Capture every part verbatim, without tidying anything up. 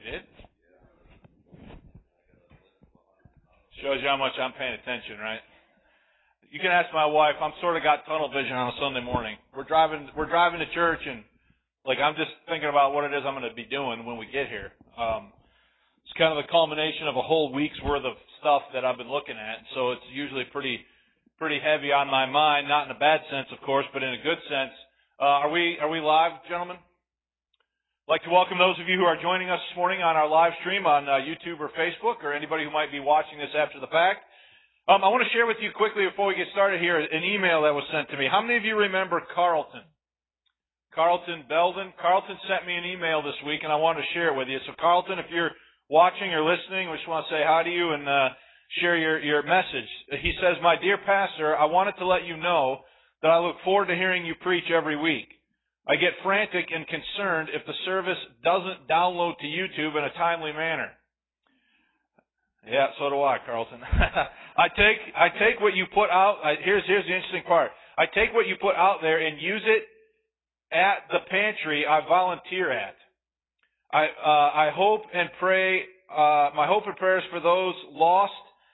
did? Shows you how much I'm paying attention, right? You can ask my wife. I'm sort of got tunnel vision on a Sunday morning. We're driving. We're driving to church, and like I'm just thinking about what it is I'm going to be doing when we get here. Um, it's kind of the culmination of a whole week's worth of stuff that I've been looking at. So it's usually pretty, pretty heavy on my mind. Not in a bad sense, of course, but in a good sense. Uh, are we? Are we live, gentlemen? I'd like to welcome those of you who are joining us this morning on our live stream on uh, YouTube or Facebook, or anybody who might be watching this after the fact. Um, I want to share with you quickly before we get started here an email that was sent to me. How many of you remember Carlton? Carlton Belden? Carlton sent me an email this week, and I wanted to share it with you. So, Carlton, if you're watching or listening, we just want to say hi to you and uh, share your, your message. He says, "My dear pastor, I wanted to let you know that I look forward to hearing you preach every week. I get frantic and concerned if the service doesn't download to YouTube in a timely manner." Yeah, so do I, Carlton. I take I take what you put out. I, here's here's the interesting part. I take what you put out there and use it at the pantry I volunteer at. I uh, I hope and pray. Uh, my hope and prayers for those lost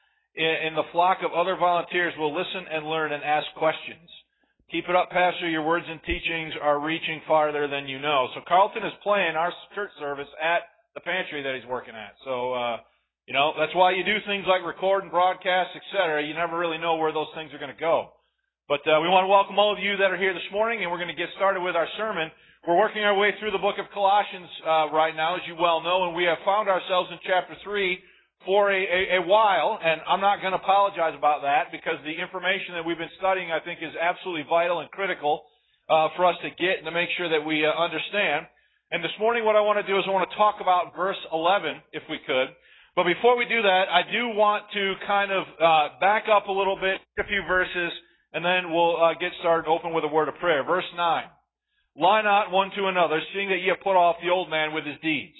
in, in the flock of other volunteers will listen and learn and ask questions. Keep it up, Pastor. Your words and teachings are reaching farther than you know. So Carlton is playing our church service at the pantry that he's working at. So, uh, you know, that's why you do things like record and broadcast, et cetera. You never really know where those things are going to go. But uh, we want to welcome all of you that are here this morning, and we're going to get started with our sermon. We're working our way through the book of Colossians uh, right now, as you well know, and we have found ourselves in chapter three for a, a, a while, and I'm not going to apologize about that because the information that we've been studying, I think, is absolutely vital and critical uh, for us to get and to make sure that we uh, understand. And this morning what I want to do is I want to talk about verse eleven, if we could. But before we do that, I do want to kind of uh, back up a little bit, a few verses, and then we'll uh, get started open with a word of prayer. Verse nine, "Lie not one to another, seeing that ye have put off the old man with his deeds,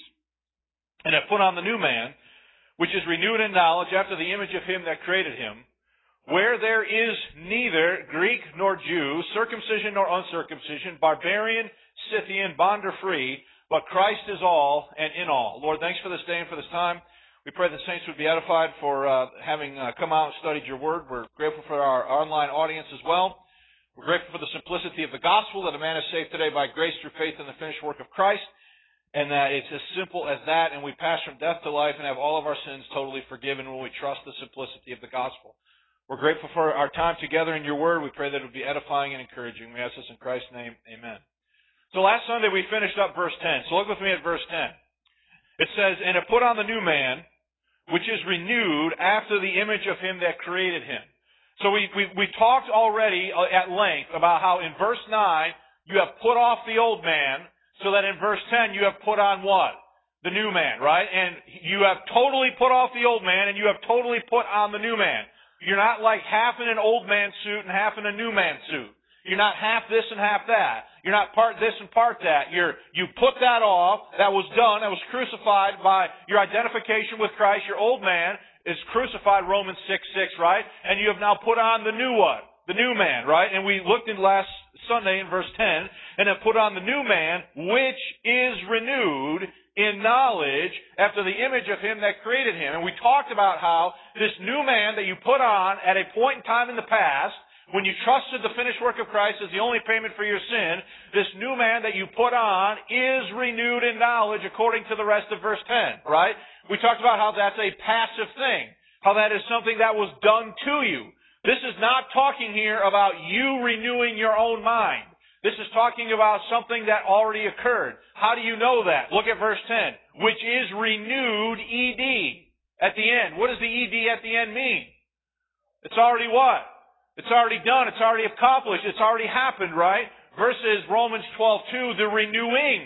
and have put on the new man, which is renewed in knowledge after the image of him that created him, where there is neither Greek nor Jew, circumcision nor uncircumcision, barbarian, Scythian, bond or free, but Christ is all and in all." Lord, thanks for this day and for this time. We pray the saints would be edified for uh, having uh, come out and studied your word. We're grateful for our online audience as well. We're grateful for the simplicity of the gospel, that a man is saved today by grace through faith in the finished work of Christ. And that it's as simple as that, and we pass from death to life and have all of our sins totally forgiven when we trust the simplicity of the gospel. We're grateful for our time together in your word. We pray that it would be edifying and encouraging. We ask this in Christ's name. Amen. So last Sunday we finished up verse ten. So look with me at verse ten. It says, "And have put on the new man, which is renewed after the image of him that created him." So we, we, we talked already at length about how in verse nine you have put off the old man, so that in verse ten you have put on what? The new man, right? And you have totally put off the old man and you have totally put on the new man. You're not like half in an old man suit and half in a new man suit. You're not half this and half that. You're not part this and part that. You're, you put that off. That was done. That was crucified by your identification with Christ. Your old man is crucified, Romans six six, right? And you have now put on the new what? The new man, right? And we looked in last Sunday in verse ten, "And have put on the new man, which is renewed in knowledge after the image of him that created him." And we talked about how this new man that you put on at a point in time in the past, when you trusted the finished work of Christ as the only payment for your sin, this new man that you put on is renewed in knowledge according to the rest of verse ten, right? We talked about how that's a passive thing, how that is something that was done to you. This is not talking here about you renewing your own mind. This is talking about something that already occurred. How do you know that? Look at verse ten, "which is renewed," E D, at the end. What does the E D at the end mean? It's already what? It's already done. It's already accomplished. It's already happened, right? Versus Romans twelve two, the renewing,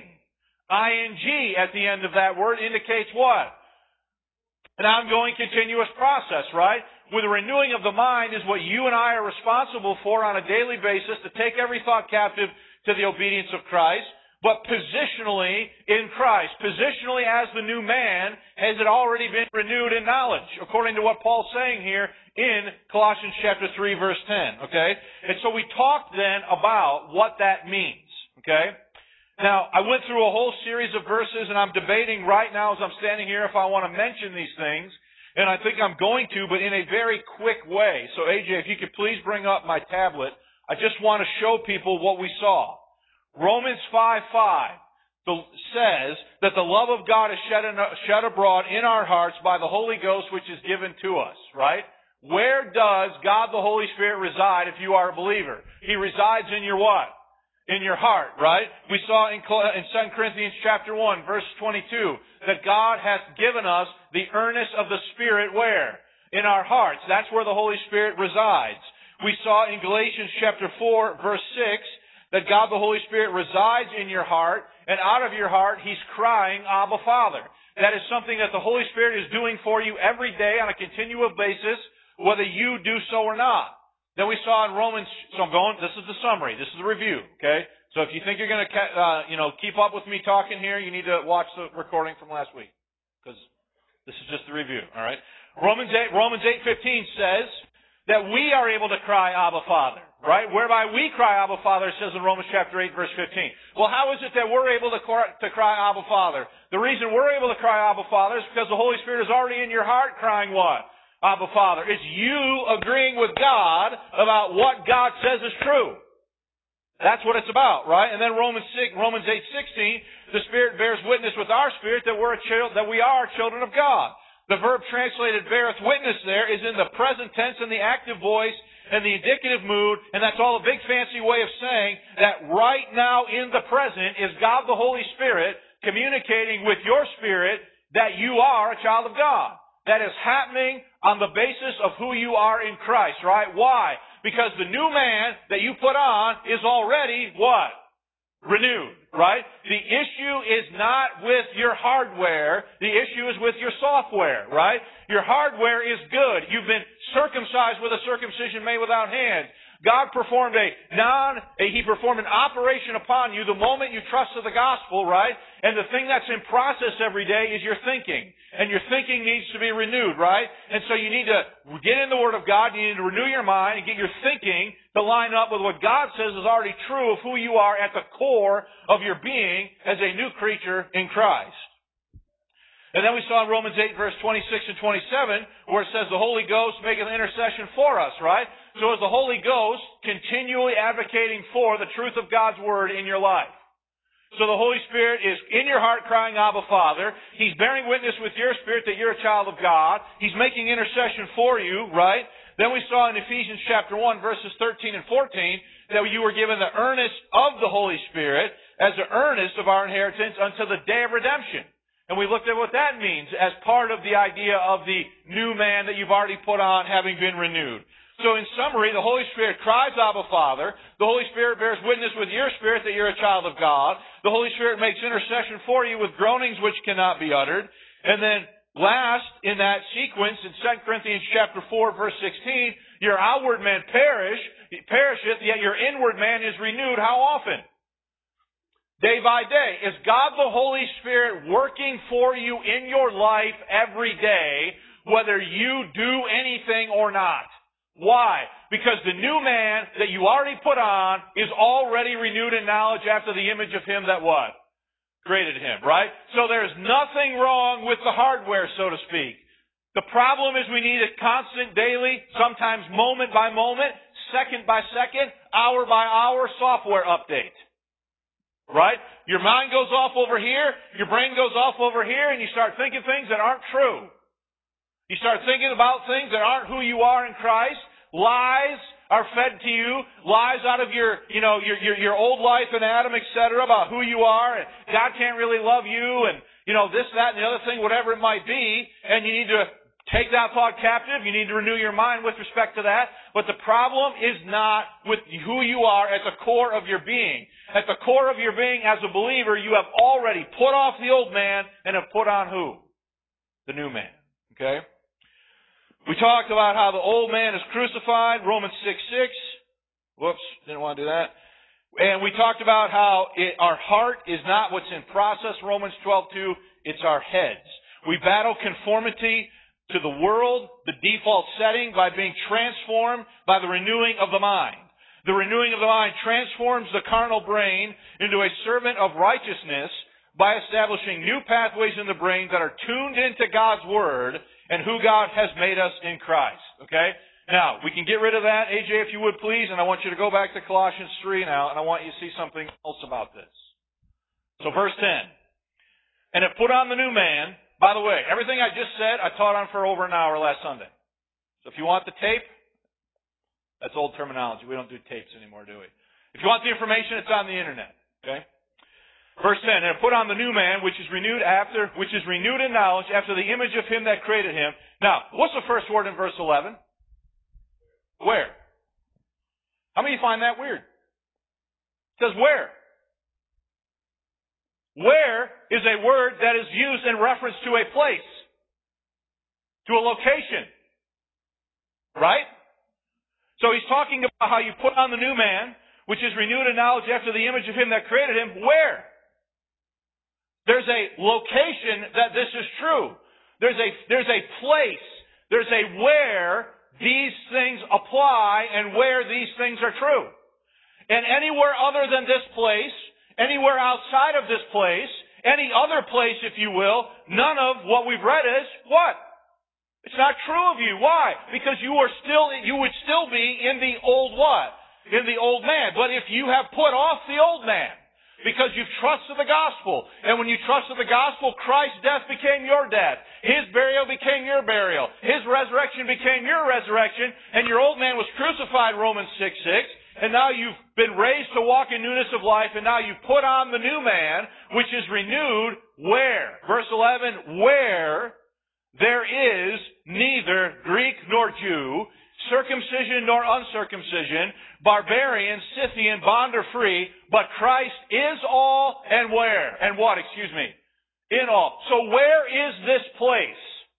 I N G at the end of that word indicates what? An ongoing, continuous process, right? With the renewing of the mind is what you and I are responsible for on a daily basis, to take every thought captive to the obedience of Christ, but positionally in Christ. Positionally as the new man, has it already been renewed in knowledge, according to what Paul's saying here in Colossians chapter three, verse ten, okay? And so we talked then about what that means, okay? Now, I went through a whole series of verses, and I'm debating right now as I'm standing here if I want to mention these things. And I think I'm going to, but in a very quick way. So, A J, if you could please bring up my tablet. I just want to show people what we saw. Romans five five says that the love of God is shed, in, shed abroad in our hearts by the Holy Ghost, which is given to us, right? Where does God the Holy Spirit reside if you are a believer? He resides in your what? In your heart, right? We saw in, in Second Corinthians chapter one, verse twenty-two, that God hath given us the earnest of the Spirit where? In our hearts. That's where the Holy Spirit resides. We saw in Galatians chapter four, verse six, that God the Holy Spirit resides in your heart, and out of your heart He's crying, Abba, Father. That is something that the Holy Spirit is doing for you every day on a continual basis, whether you do so or not. Then we saw in Romans, so I'm going, this is the summary, this is the review, okay? So if you think you're going to, uh, you know, keep up with me talking here, you need to watch the recording from last week, because this is just the review, all right? Romans eight, Romans eight fifteen says that we are able to cry, Abba, Father, right? Whereby we cry, Abba, Father, it says in Romans chapter eight, verse fifteen. Well, how is it that we're able to cry, to cry, Abba, Father? The reason we're able to cry, Abba, Father, is because the Holy Spirit is already in your heart crying what? Abba, Father. It's you agreeing with God about what God says is true. That's what it's about, right? And then Romans six, Romans eight sixteen, the Spirit bears witness with our spirit that we're a child, that we are children of God. The verb translated beareth witness there is in the present tense and the active voice and the indicative mood, and that's all a big fancy way of saying that right now in the present is God the Holy Spirit communicating with your spirit that you are a child of God. That is happening on the basis of who you are in Christ, right? Why? Because the new man that you put on is already what? Renewed, right? The issue is not with your hardware. The issue is with your software, right? Your hardware is good. You've been circumcised with a circumcision made without hands. God performed a non, a, He performed an operation upon you the moment you trusted the gospel, right? And the thing that's in process every day is your thinking. And your thinking needs to be renewed, right? And so you need to get in the Word of God, you need to renew your mind and get your thinking to line up with what God says is already true of who you are at the core of your being as a new creature in Christ. And then we saw in Romans eight, verse twenty-six and twenty-seven, where it says the Holy Ghost maketh intercession for us, right? So is the Holy Ghost continually advocating for the truth of God's Word in your life? So the Holy Spirit is in your heart crying, Abba, Father. He's bearing witness with your spirit that you're a child of God. He's making intercession for you, right? Then we saw in Ephesians chapter one, verses thirteen and fourteen, that you were given the earnest of the Holy Spirit as the earnest of our inheritance unto the day of redemption. And we looked at what that means as part of the idea of the new man that you've already put on having been renewed. So in summary, the Holy Spirit cries, Abba, Father. The Holy Spirit bears witness with your spirit that you're a child of God. The Holy Spirit makes intercession for you with groanings which cannot be uttered. And then last in that sequence in Second Corinthians chapter four, verse sixteen, your outward man perish, perisheth, yet your inward man is renewed. How often? Day by day. Is God the Holy Spirit working for you in your life every day, whether you do anything or not? Why? Because the new man that you already put on is already renewed in knowledge after the image of Him that what? Created him, right? So there's nothing wrong with the hardware, so to speak. The problem is we need a constant, daily, sometimes moment by moment, second by second, hour by hour software update. Right? Your mind goes off over here, your brain goes off over here, and you start thinking things that aren't true. You start thinking about things that aren't who you are in Christ. Lies are fed to you. Lies out of your, you know, your, your, your old life in Adam, et cetera, about who you are, and God can't really love you, and, you know, this, that, and the other thing, whatever it might be, and you need to take that thought captive. You need to renew your mind with respect to that. But the problem is not with who you are at the core of your being. At the core of your being as a believer, you have already put off the old man and have put on who? The new man. Okay? We talked about how the old man is crucified, Romans six six. Whoops, didn't want to do that. And we talked about how it, our heart is not what's in process, Romans twelve two. It's our heads. We battle conformity to the world, the default setting, by being transformed by the renewing of the mind. The renewing of the mind transforms the carnal brain into a servant of righteousness by establishing new pathways in the brain that are tuned into God's Word and who God has made us in Christ. Okay? Now, we can get rid of that, A J, if you would please, and I want you to go back to Colossians three now, and I want you to see something else about this. So verse ten. And it put on the new man. By the way, everything I just said, I taught on for over an hour last Sunday. So if you want the tape, that's old terminology. We don't do tapes anymore, do we? If you want the information, it's on the internet. Okay? Verse ten, and put on the new man, which is renewed after, which is renewed in knowledge after the image of him that created him. Now, what's the first word in verse eleven? Where? How many find that weird? It says where. Where is a word that is used in reference to a place, to a location. Right? So he's talking about how you put on the new man, which is renewed in knowledge after the image of him that created him. Where? There's a location that this is true. There's a, there's a place. There's a where these things apply and where these things are true. And anywhere other than this place, anywhere outside of this place, any other place, if you will, none of what we've read is what? It's not true of you. Why? Because you are still, you would still be in the old what? In the old man. But if you have put off the old man, because you've trusted the gospel. And when you trusted the gospel, Christ's death became your death. His burial became your burial. His resurrection became your resurrection. And your old man was crucified, Romans six six. And now you've been raised to walk in newness of life. And now you put on the new man, which is renewed where? Verse eleven, where there is neither Greek nor Jew, circumcision nor uncircumcision, barbarian, Scythian, bond or free, but Christ is all and where? And what, excuse me? In all. So where is this place?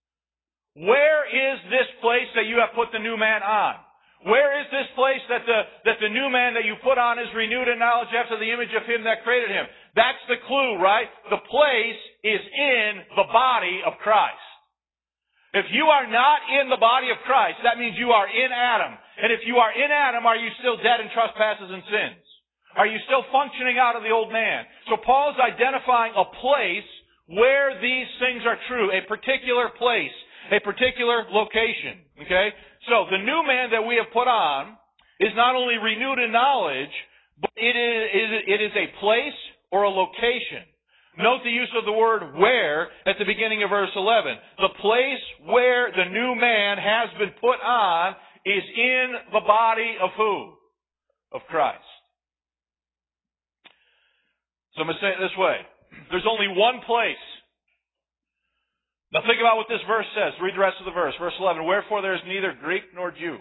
Where is this place that you have put the new man on? Where is this place that the, that the new man that you put on is renewed in knowledge after the image of him that created him? That's the clue, right? The place is in the body of Christ. If you are not in the body of Christ, that means you are in Adam. And if you are in Adam, are you still dead in trespasses and sins? Are you still functioning out of the old man? So Paul's identifying a place where these things are true, a particular place, a particular location. Okay? So the new man that we have put on is not only renewed in knowledge, but it is, it is a place or a location. Note the use of the word where at the beginning of verse eleven. The place where the new man has been put on is in the body of who? Of Christ. So I'm going to say it this way. There's only one place. Now think about what this verse says. Read the rest of the verse. Verse eleven. Wherefore there is neither Greek nor Jew.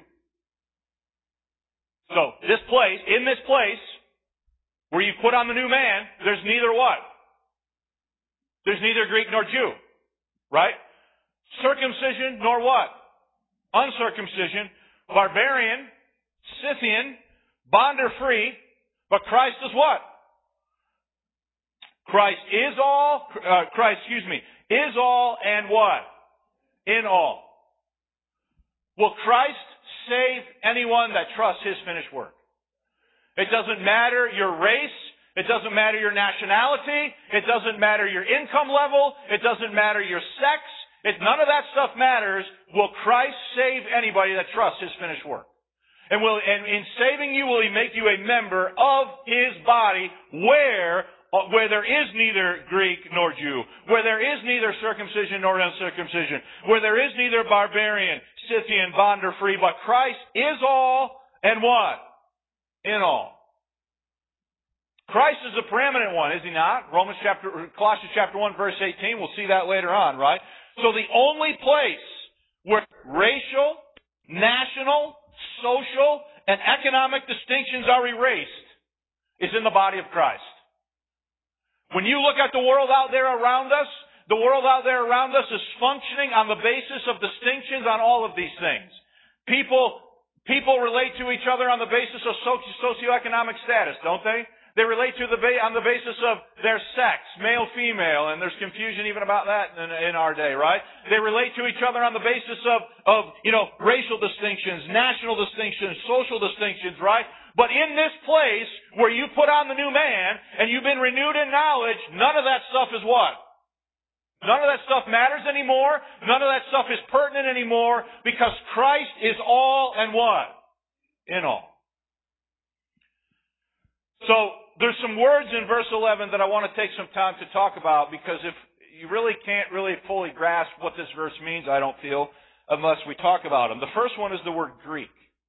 So this place, in this place, where you put on the new man, there's neither what? There's neither Greek nor Jew. Right? Circumcision nor what? Uncircumcision. Barbarian. Scythian. Bond or free. But Christ is what? Christ is all, uh, Christ, excuse me, is all and what? In all. Will Christ save anyone that trusts His finished work? It doesn't matter your race. It doesn't matter your nationality. It doesn't matter your income level. It doesn't matter your sex. It, none of that stuff matters. Will Christ save anybody that trusts His finished work? And will, and in saving you, will He make you a member of His body where where there is neither Greek nor Jew, where there is neither circumcision nor uncircumcision, where there is neither barbarian, Scythian, bond or free, but Christ is all and what? In all. Christ is the preeminent one, is He not? Romans chapter, Colossians chapter one, verse eighteen. We'll see that later on, right? So the only place where racial, national, social, and economic distinctions are erased is in the body of Christ. When you look at the world out there around us, the world out there around us is functioning on the basis of distinctions on all of these things. People, people relate to each other on the basis of socioeconomic status, don't they? They relate to the ba- on the basis of their sex, male, female, and there's confusion even about that in, in our day, right? They relate to each other on the basis of, of, you know, racial distinctions, national distinctions, social distinctions, right? But in this place where you put on the new man and you've been renewed in knowledge, none of that stuff is what? None of that stuff matters anymore. None of that stuff is pertinent anymore because Christ is all and what? In all. So there's some words in verse eleven that I want to take some time to talk about because if you really can't really fully grasp what this verse means, I don't feel, unless we talk about them. The first one is the word Greek.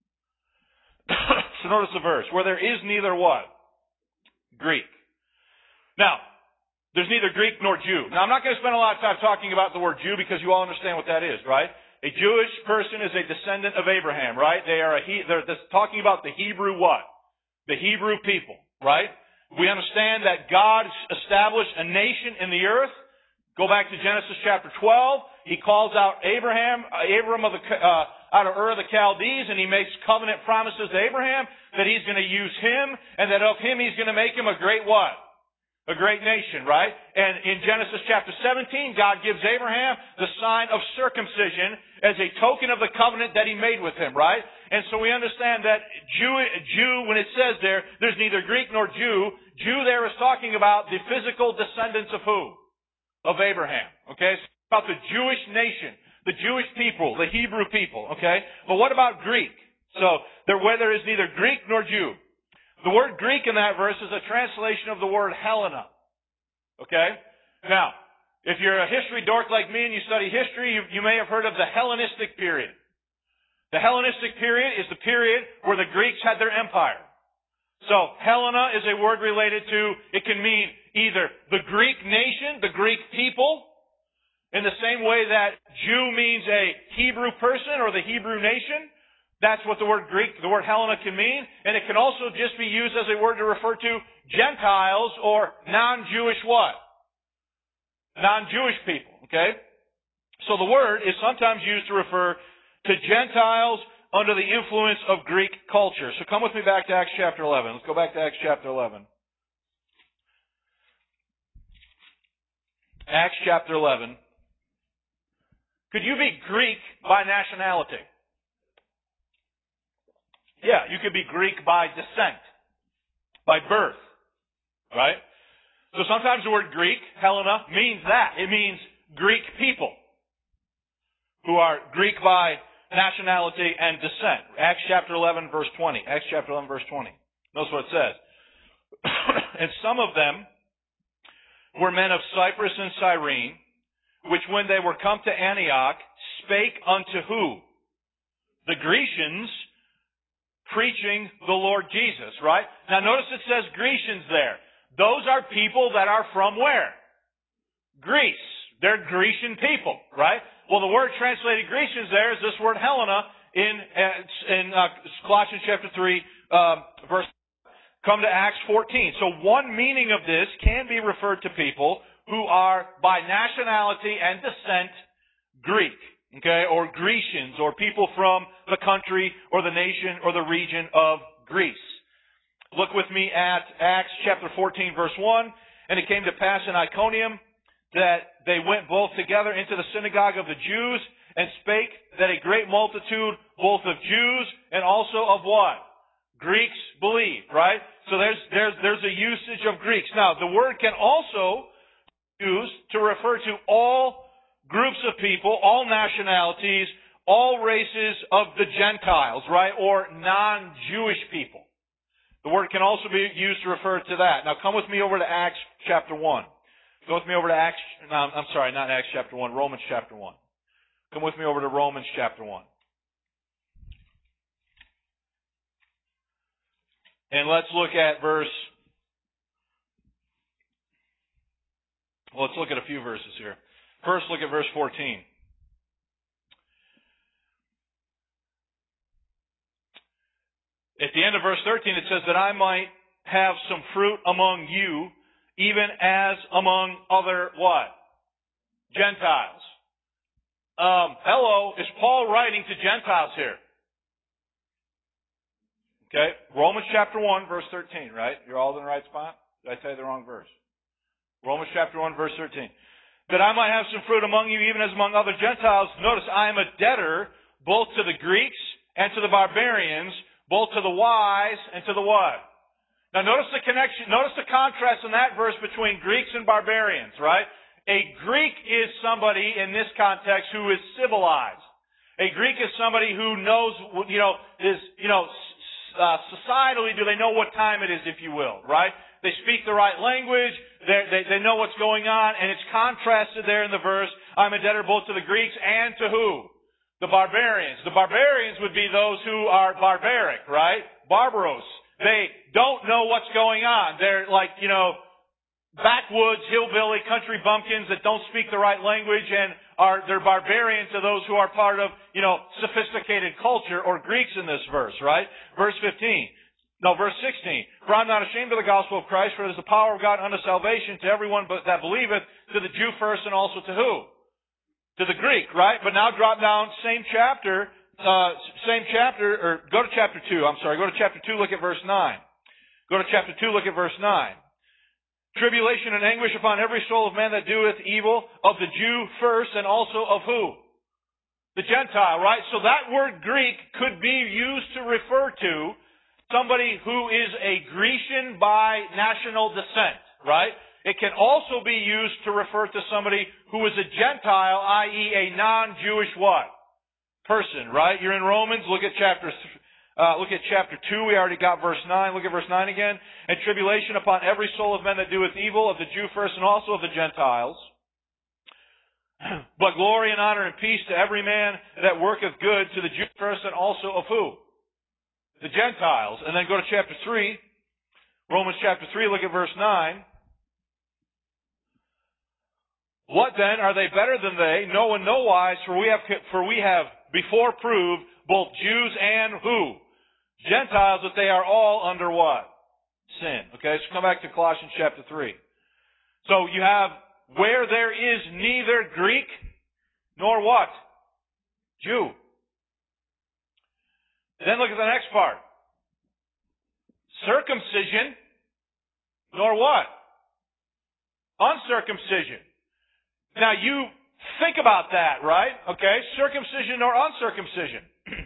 So notice the verse, where there is neither what? Greek. Now, there's neither Greek nor Jew. Now, I'm not going to spend a lot of time talking about the word Jew because you all understand what that is, right? A Jewish person is a descendant of Abraham, right? They are a he, they're talking about the Hebrew what? The Hebrew people, right? We understand that God established a nation in the earth. Go back to Genesis chapter twelve. He calls out Abraham, uh, Abram of the, uh, out of Ur of the Chaldees, and he makes covenant promises to Abraham that he's going to use him, and that of him he's going to make him a great what? A great nation, right? And in Genesis chapter seventeen, God gives Abraham the sign of circumcision as a token of the covenant that he made with him, right? And so we understand that Jew, Jew, when it says there, there's neither Greek nor Jew. Jew there is talking about the physical descendants of who? Of Abraham, okay? It's about the Jewish nation, the Jewish people, the Hebrew people, okay? But what about Greek? So, there, where there is neither Greek nor Jew. The word Greek in that verse is a translation of the word Helena, okay? Now, if you're a history dork like me and you study history, you, you may have heard of the Hellenistic period. The Hellenistic period is the period where the Greeks had their empire. So, Helena is a word related to, it can mean either the Greek nation, the Greek people, in the same way that Jew means a Hebrew person or the Hebrew nation. That's what the word Greek, the word Helena can mean. And it can also just be used as a word to refer to Gentiles or non-Jewish what? Non-Jewish people, okay? So the word is sometimes used to refer to Gentiles under the influence of Greek culture. So come with me back to Acts chapter eleven. Let's go back to Acts chapter eleven. Acts chapter eleven. Could you be Greek by nationality? Yeah, you could be Greek by descent, by birth, right? So sometimes the word Greek, Helena, means that. It means Greek people who are Greek by nationality and descent. Acts chapter eleven, verse twenty. Acts chapter eleven, verse twenty. Notice what it says. And some of them were men of Cyprus and Cyrene, which when they were come to Antioch, spake unto who? The Grecians, preaching the Lord Jesus, right? Now notice it says Grecians there. Those are people that are from where? Greece. They're Grecian people, right? Well, the word translated Grecians there is this word Helena in, in uh, Colossians chapter three, um, verse. Come to Acts fourteen. So one meaning of this can be referred to people who are by nationality and descent Greek, okay, or Grecians, or people from the country or the nation or the region of Greece. Look with me at Acts chapter fourteen, verse one. And it came to pass in Iconium that they went both together into the synagogue of the Jews and spake that a great multitude both of Jews and also of what? Greeks believed, right? So there's, there's, there's a usage of Greeks. Now, the word can also be used to refer to all groups of people, all nationalities, all races of the Gentiles, right? Or non-Jewish people. The word can also be used to refer to that. Now come with me over to Acts chapter one. Go with me over to Acts, no, I'm sorry, not Acts chapter one, Romans chapter one. Come with me over to Romans chapter one. And let's look at verse, well, let's look at a few verses here. First, look at verse fourteen. At the end of verse thirteen, it says that I might have some fruit among you, even as among other what? Gentiles. Um, hello, is Paul writing to Gentiles here? Okay, Romans chapter one, verse thirteen, right? You're all in the right spot? Did I say the wrong verse? Romans chapter one, verse thirteen. That I might have some fruit among you, even as among other Gentiles. Notice, I am a debtor both to the Greeks and to the barbarians, both to the wise and to the what? Now notice the connection, notice the contrast in that verse between Greeks and barbarians, right? A Greek is somebody in this context who is civilized. A Greek is somebody who knows, you know, is, you know, uh, societally, do they know what time it is, if you will, right? They speak the right language, they, they know what's going on, and it's contrasted there in the verse, I'm a debtor both to the Greeks and to who? The barbarians. The barbarians would be those who are barbaric, right? Barbaros. They don't know what's going on. They're like, you know, backwoods, hillbilly, country bumpkins that don't speak the right language and are, they're barbarians to those who are part of, you know, sophisticated culture, or Greeks in this verse, right? Verse fifteen. No, verse sixteen. For I'm not ashamed of the gospel of Christ, for it is the power of God unto salvation to everyone but that believeth, to the Jew first and also to who? To the Greek, right? But now drop down, same chapter, uh, same chapter, or go to chapter two, I'm sorry, go to chapter two, look at verse nine. Go to chapter two, look at verse nine. Tribulation and anguish upon every soul of man that doeth evil, of the Jew first, and also of who? The Gentile, right? So that word Greek could be used to refer to somebody who is a Grecian by national descent, right? It can also be used to refer to somebody who is a Gentile, that is a non-Jewish what? Person, right? You're in Romans, look at chapter Uh, look at chapter two. We already got verse nine. Look at verse nine again. And tribulation upon every soul of men that doeth evil, of the Jew first and also of the Gentiles. But glory and honor and peace to every man that worketh good, to the Jew first and also of who? The Gentiles. And then go to chapter three. Romans chapter three, look at verse nine. What then? Are they better than they? No, in no wise, for we have, for we have before proved both Jews and who? Gentiles, that they are all under what? Sin. Okay, let's come back to Colossians chapter three. So you have, where there is neither Greek nor what? Jew. Then look at the next part. Circumcision nor what? Uncircumcision. Now you think about that, right? Okay, circumcision nor uncircumcision.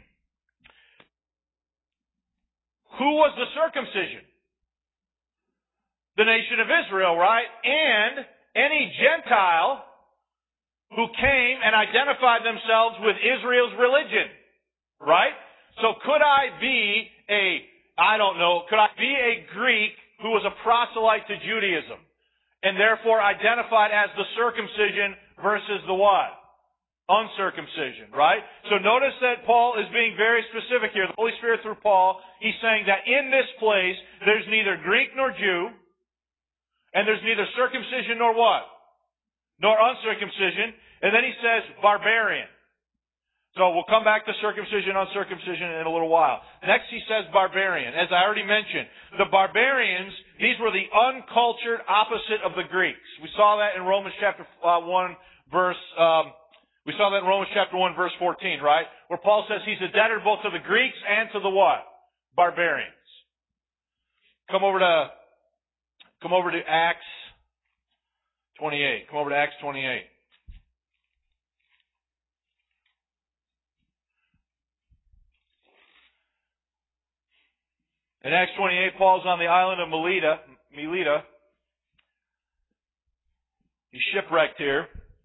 Who was the circumcision? The nation of Israel, right? And any Gentile who came and identified themselves with Israel's religion, right? So could I be a, I don't know, could I be a Greek who was a proselyte to Judaism and therefore identified as the circumcision versus the what? Uncircumcision, right? So notice that Paul is being very specific here. The Holy Spirit through Paul, he's saying that in this place, there's neither Greek nor Jew, and there's neither circumcision nor what? Nor uncircumcision. And then he says barbarian. So we'll come back to circumcision, uncircumcision in a little while. Next he says barbarian. As I already mentioned, the barbarians, these were the uncultured opposite of the Greeks. We saw that in Romans chapter uh, one, verse... Um, We saw that in Romans chapter one, verse fourteen, right? Where Paul says he's a debtor both to the Greeks and to the what? Barbarians. Come over to, come over to Acts twenty-eight. Come over to Acts twenty-eight. In Acts twenty-eight, Paul's on the island of Melita. Melita. He's shipwrecked here.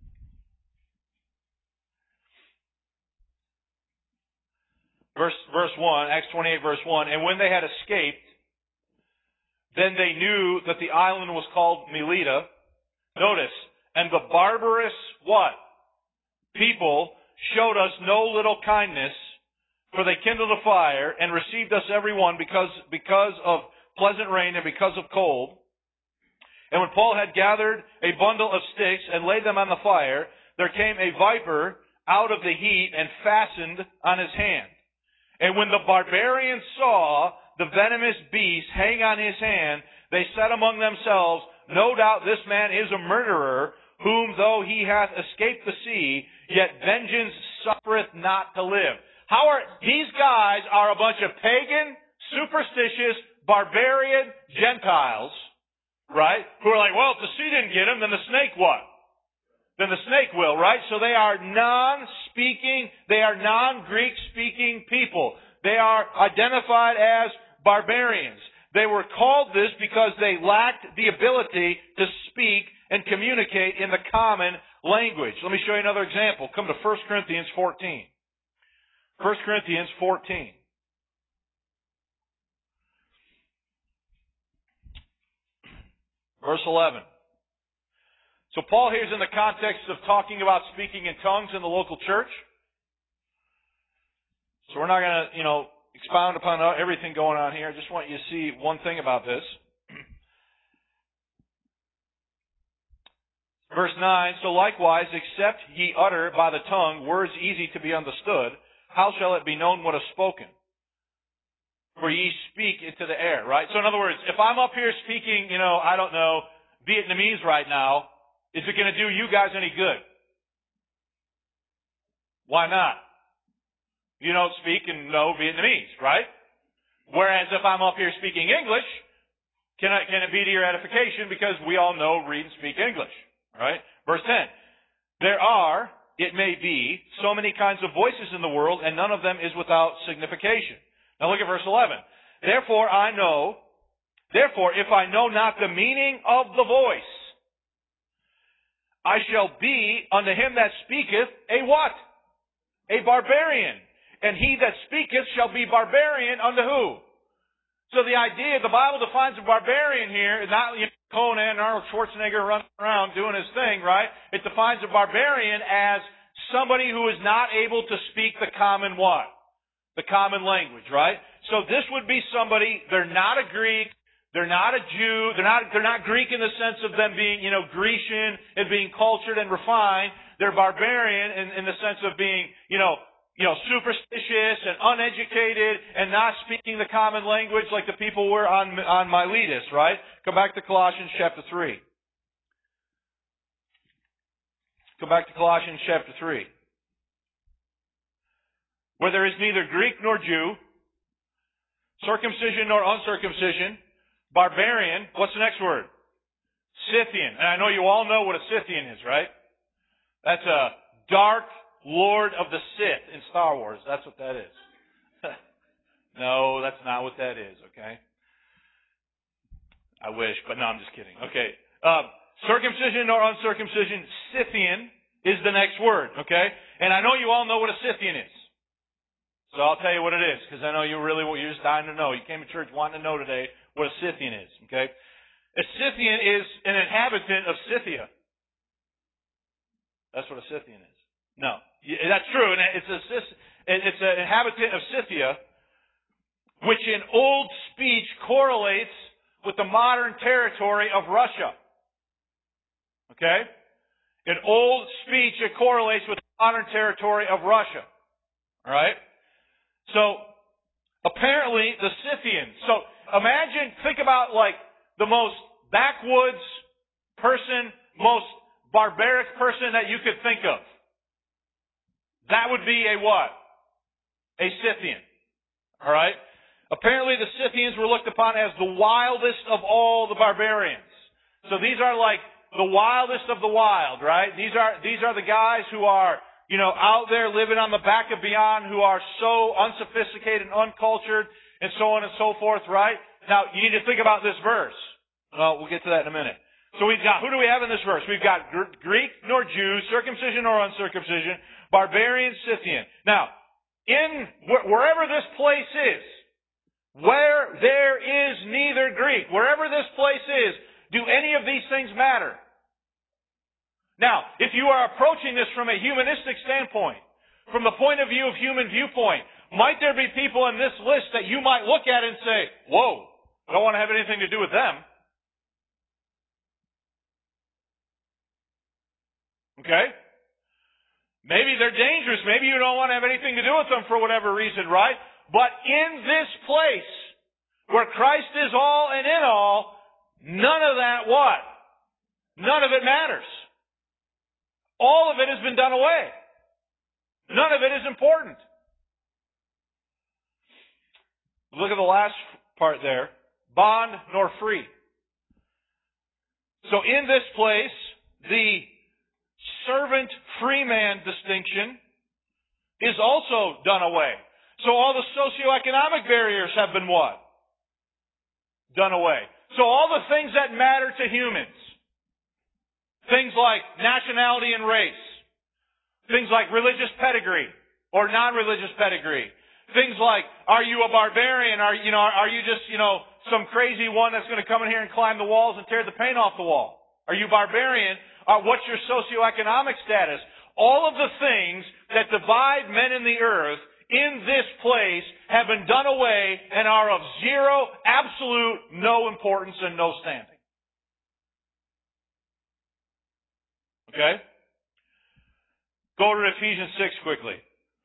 Verse, verse one, Acts twenty-eight, verse one, and when they had escaped, then they knew that the island was called Melita. Notice, and the barbarous, what? People showed us no little kindness, for they kindled a fire and received us every one because, because of pleasant rain and because of cold. And when Paul had gathered a bundle of sticks and laid them on the fire, there came a viper out of the heat and fastened on his hand. And when the barbarians saw the venomous beast hang on his hand, they said among themselves, no doubt this man is a murderer, whom though he hath escaped the sea, yet vengeance suffereth not to live. How are, these guys are a bunch of pagan, superstitious, barbarian Gentiles, right? Who are like, well, if the sea didn't get him, then the snake what? Then the snake will, right? So they are non-speaking, they are non-Greek speaking people. They are, identified as barbarians. They were called this because they lacked the ability to speak and communicate in the common language. Let me show you another example. Come to First Corinthians fourteen. First Corinthians fourteen. Verse eleven. So Paul here is in the context of talking about speaking in tongues in the local church. So we're not going to, you know, expound upon everything going on here. I just want you to see one thing about this. Verse nine, so likewise, except ye utter by the tongue words easy to be understood, how shall it be known what is spoken? For ye speak into the air, right? So in other words, if I'm up here speaking, you know, I don't know, Vietnamese right now, is it going to do you guys any good? Why not? You don't speak and know Vietnamese, right? Whereas if I'm up here speaking English, can, I, can it be to your edification? Because we all know, read, and speak English, right? Verse ten. There are, it may be, so many kinds of voices in the world, and none of them is without signification. Now look at verse eleven. Therefore I know, therefore if I know not the meaning of the voice, I shall be unto him that speaketh a what? A barbarian. And he that speaketh shall be barbarian unto who? So the idea, the Bible defines a barbarian here, is not you know, Conan, Arnold Schwarzenegger running around doing his thing, right? It defines a barbarian as somebody who is not able to speak the common what? The common language, right? So this would be somebody, they're not a Greek, they're not a Jew, they're not, they're not Greek in the sense of them being, you know, Grecian and being cultured and refined. They're barbarian in, in the sense of being, you know, you know, superstitious and uneducated and not speaking the common language like the people were on, on Miletus, right? Come back to Colossians chapter three. Come back to Colossians chapter three. Where there is neither Greek nor Jew, circumcision nor uncircumcision, barbarian, what's the next word? Scythian. And I know you all know what a Scythian is, right? That's a dark Lord of the Sith in Star Wars. That's what that is. No, that's not what that is, okay? I wish, but no, I'm just kidding. Okay. Uh, circumcision or uncircumcision, Scythian is the next word, okay? And I know you all know what a Scythian is. So I'll tell you what it is, because I know you really, you're just dying to know. You came to church wanting to know today what a Scythian is, okay? A Scythian is an inhabitant of Scythia. That's what a Scythian is. No, that's true. And it's a it's an inhabitant of Scythia, which in old speech correlates with the modern territory of Russia. Okay? In old speech, it correlates with the modern territory of Russia. All right? So, apparently, the Scythians. So, imagine, think about like the most backwoods person, most barbaric person that you could think of. That would be a what? A Scythian. All right? Apparently the Scythians were looked upon as the wildest of all the barbarians. So these are like the wildest of the wild, right? These are these are the guys who are, you know, out there living on the back of beyond, who are so unsophisticated and uncultured and so on and so forth, right? Now, you need to think about this verse. Well, we'll get to that in a minute. So we've got, who do we have in this verse? We've got Greek nor Jew, circumcision nor uncircumcision, barbarian, Scythian. Now, in wherever this place is, where there is neither Greek, wherever this place is, do any of these things matter? Now, if you are approaching this from a humanistic standpoint, from the point of view of human viewpoint, might there be people in this list that you might look at and say, whoa, I don't want to have anything to do with them? Okay? Maybe they're dangerous. Maybe you don't want to have anything to do with them for whatever reason, right? But in this place, where Christ is all and in all, none of that what? None of it matters. All of it has been done away. None of it is important. Look at the last part there. Bond nor free. So in this place, the servant-free man distinction is also done away. So all the socioeconomic barriers have been what? Done away. So all the things that matter to humans, things like nationality and race, things like religious pedigree or non-religious pedigree, things like, are you a barbarian? Are, you know, are you just, you know, some crazy one that's going to come in here and climb the walls and tear the paint off the wall? Are you barbarian? Uh, what's your socioeconomic status? All of the things that divide men in the earth in this place have been done away and are of zero, absolute, no importance and no standing. Okay? Go to Ephesians six quickly.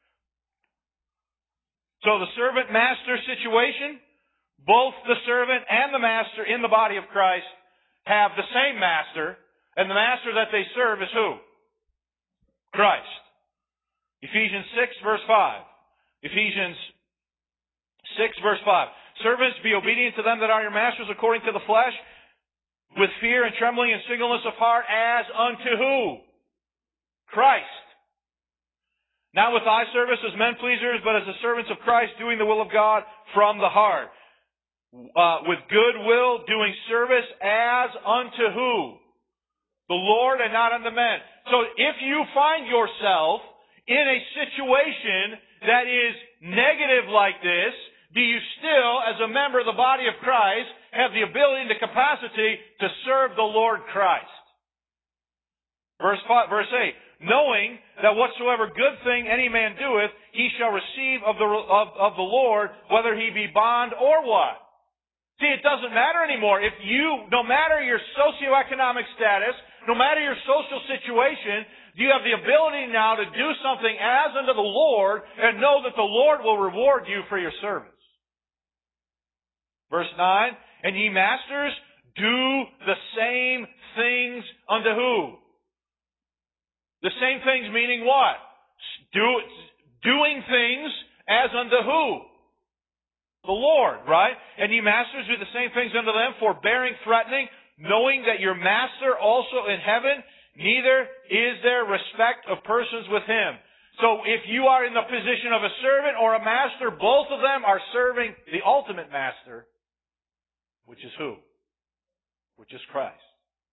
So the servant-master situation, both the servant and the master in the body of Christ have the same master, and the master that they serve is who? Christ. Ephesians six, verse five. Ephesians six, verse five. Servants, be obedient to them that are your masters according to the flesh, with fear and trembling and singleness of heart, as unto who? Christ. Not with eye service as men pleasers, but as the servants of Christ, doing the will of God from the heart. Uh, with good will, doing service as unto who? The Lord and not unto men. So if you find yourself in a situation that is negative like this, do you still, as a member of the body of Christ, have the ability and the capacity to serve the Lord Christ? Verse five, verse eight. Knowing that whatsoever good thing any man doeth, he shall receive of the, of, of the Lord, whether he be bond or what? See, it doesn't matter anymore. If you, no matter your socioeconomic status, no matter your social situation, you have the ability now to do something as unto the Lord and know that the Lord will reward you for your service. Verse nine, and ye masters, do the same things unto who? The same things meaning what? Do, doing things as unto who? The Lord, right? And ye masters, do the same things unto them, forbearing, threatening, knowing that your master also in heaven, neither is there respect of persons with him. So if you are in the position of a servant or a master, both of them are serving the ultimate master, which is who? Which is Christ.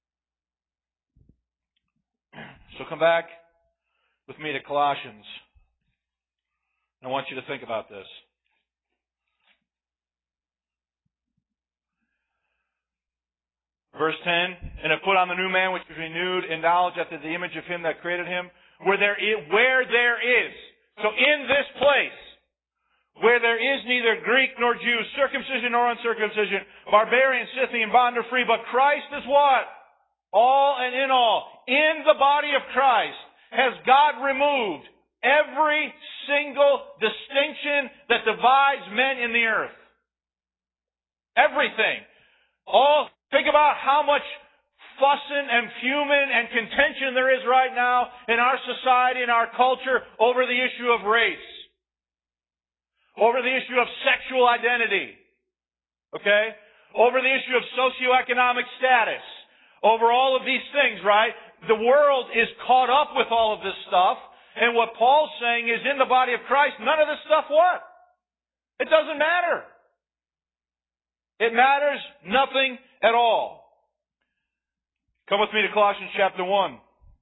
So come back with me to Colossians. I want you to think about this. Verse ten, and have put on the new man which is renewed in knowledge after the image of him that created him, where there is, where there is. So in this place, where there is neither Greek nor Jew, circumcision nor uncircumcision, barbarian, Scythian, bond or free, but Christ is what? All and in all. In the body of Christ has God removed every single distinction that divides men in the earth. Everything. All, think about how much fussing and fuming and contention there is right now in our society and our culture over the issue of race. Over the issue of sexual identity. Okay? Over the issue of socioeconomic status. Over all of these things, right? The world is caught up with all of this stuff. And what Paul's saying is in the body of Christ, none of this stuff what? It doesn't matter. It matters nothing at all. Come with me to Colossians chapter one.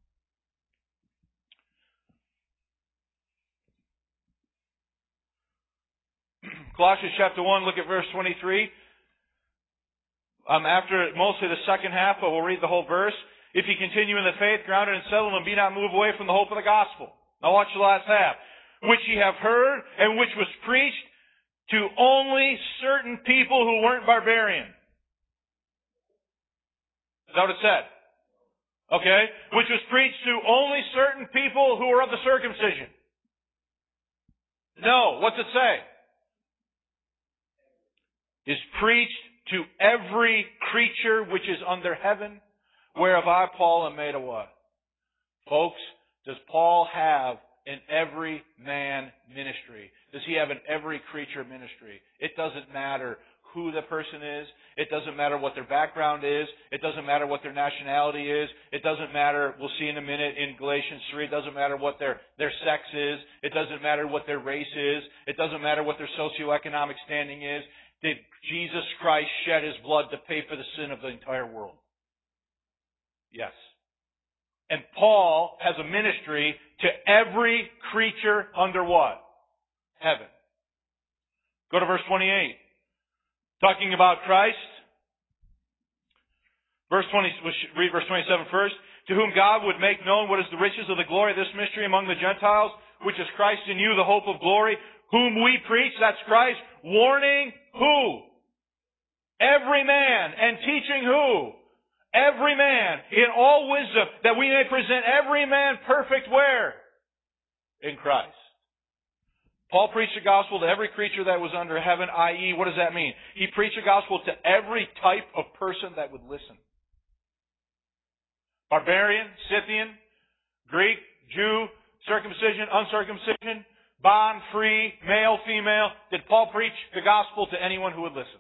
Colossians chapter one, look at verse twenty-three. Um, after mostly the second half, but we'll read the whole verse. If ye continue in the faith, grounded and settled, and be not moved away from the hope of the gospel. Now watch the last half. Which ye have heard, and which was preached to only certain people who weren't barbarian. Is that what it said? Okay? Which was preached to only certain people who were of the circumcision. No. What's it say? Is preached to every creature which is under heaven, whereof I, Paul, am made a what? Folks, does Paul have an every man ministry? Does he have an every creature ministry? It doesn't matter who the person is. It doesn't matter what their background is. It doesn't matter what their nationality is. It doesn't matter, we'll see in a minute in Galatians three, it doesn't matter what their, their sex is. It doesn't matter what their race is. It doesn't matter what their socioeconomic standing is. Did Jesus Christ shed His blood to pay for the sin of the entire world? Yes. And Paul has a ministry to every creature under what? Heaven. Go to verse twenty-eight. Talking about Christ. Verse twenty, read verse twenty-seven first. To whom God would make known what is the riches of the glory of this mystery among the Gentiles, which is Christ in you, the hope of glory, whom we preach, that's Christ, warning who? Every man, and teaching who? Every man, in all wisdom, that we may present every man perfect where? In Christ. Paul preached the gospel to every creature that was under heaven, that is, what does that mean? He preached the gospel to every type of person that would listen. Barbarian, Scythian, Greek, Jew, circumcision, uncircumcision, bond, free, male, female. Did Paul preach the gospel to anyone who would listen?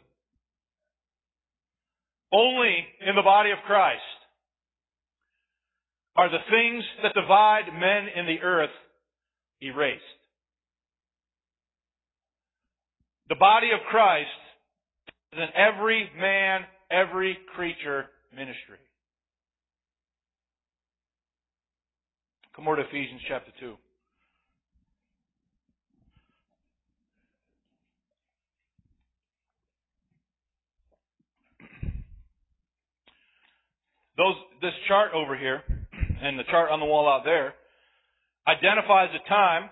Only in the body of Christ are the things that divide men in the earth erased. The body of Christ is an every man, every creature ministry. Come over to Ephesians chapter two. Those, this chart over here, and the chart on the wall out there, identifies a time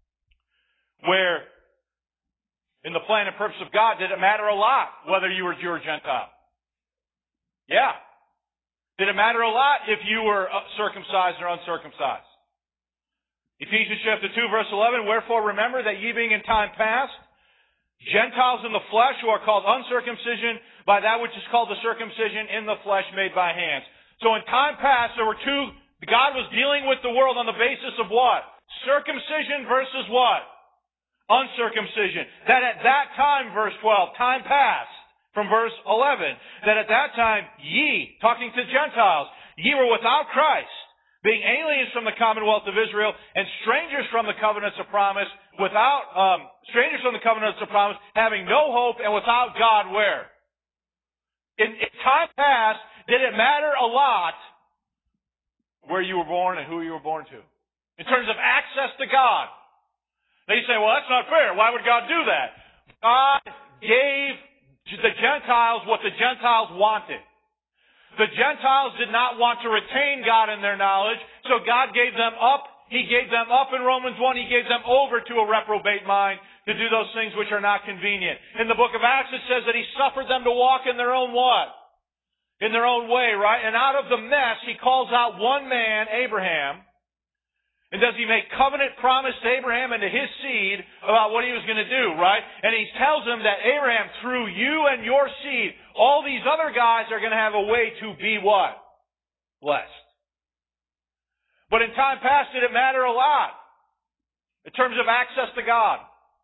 where, in the plan and purpose of God, did it matter a lot whether you were Jew or Gentile? Yeah. Did it matter a lot if you were circumcised or uncircumcised? Ephesians chapter two, verse eleven, wherefore remember that ye being in time past, Gentiles in the flesh who are called uncircumcision by that which is called the circumcision in the flesh made by hands. So in time past, there were two, God was dealing with the world on the basis of what? Circumcision versus what? Uncircumcision. That at that time, verse twelve, time past, from verse eleven, that at that time ye, talking to Gentiles, ye were without Christ, being aliens from the commonwealth of Israel, and strangers from the covenants of promise, without, um, strangers from the covenants of promise, having no hope, and without God where? In, in time past, did it matter a lot where you were born and who you were born to? In terms of access to God. Now you say, well, that's not fair. Why would God do that? God gave the Gentiles what the Gentiles wanted. The Gentiles did not want to retain God in their knowledge, so God gave them up. He gave them up in Romans one. He gave them over to a reprobate mind to do those things which are not convenient. In the book of Acts, it says that He suffered them to walk in their own what? In their own way, right? And out of the mess, He calls out one man, Abraham. And does He make covenant promise to Abraham and to his seed about what He was going to do, right? And He tells him that Abraham, through you and your seed, all these other guys are going to have a way to be what? Blessed. But in time past, did it matter a lot in terms of access to God?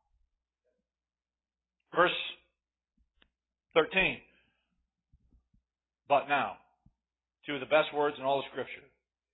Verse thirteen. But now. Two of the best words in all of Scripture.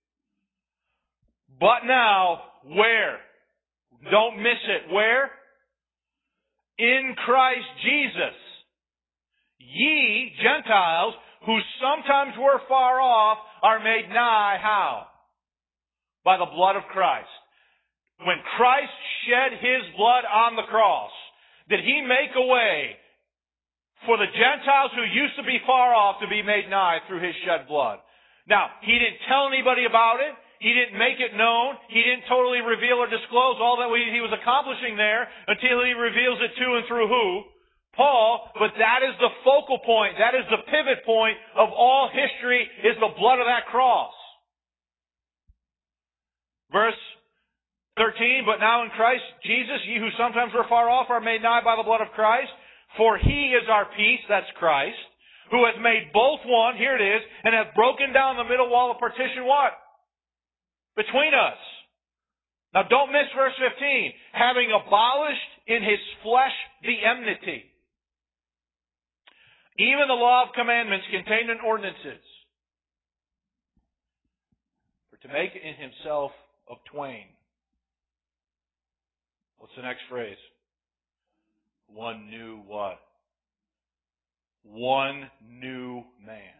But now, where? Don't miss it. Where? In Christ Jesus. Ye, Gentiles, who sometimes were far off, are made nigh, how? By the blood of Christ. When Christ shed His blood on the cross, did He make a way for the Gentiles who used to be far off to be made nigh through His shed blood? Now, He didn't tell anybody about it. He didn't make it known. He didn't totally reveal or disclose all that He was accomplishing there until He reveals it to and through who? Paul. But that is the focal point. That is the pivot point of all history, is the blood of that cross. Verse thirteen, but now in Christ Jesus, ye who sometimes were far off are made nigh by the blood of Christ. For He is our peace, that's Christ, who hath made both one, here it is, and hath broken down the middle wall of partition, what? Between us. Now don't miss verse fifteen. Having abolished in His flesh the enmity. even the law of commandments contained in ordinances, for to make in himself of twain. What's the next phrase? One new what? One new man.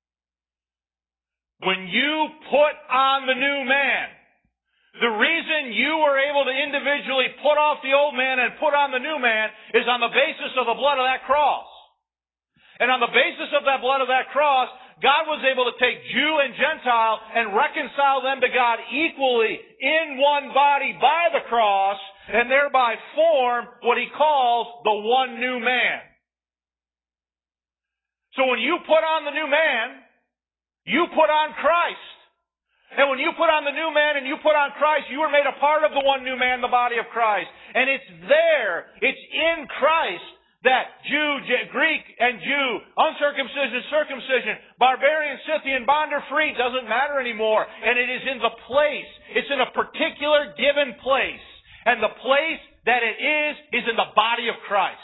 When you put on the new man, the reason you were able to individually put off the old man and put on the new man is on the basis of the blood of that cross. And on the basis of that blood of that cross, God was able to take Jew and Gentile and reconcile them to God equally in one body by the cross, and thereby form what he calls the one new man. So when you put on the new man, you put on Christ. And when you put on the new man and you put on Christ, you are made a part of the one new man, the body of Christ. And it's there, it's in Christ, that Jew, Greek, and Jew, uncircumcision, circumcision, barbarian, Scythian, bond or free, doesn't matter anymore. And it is in the place. It's in a particular given place. And the place that it is, is in the body of Christ.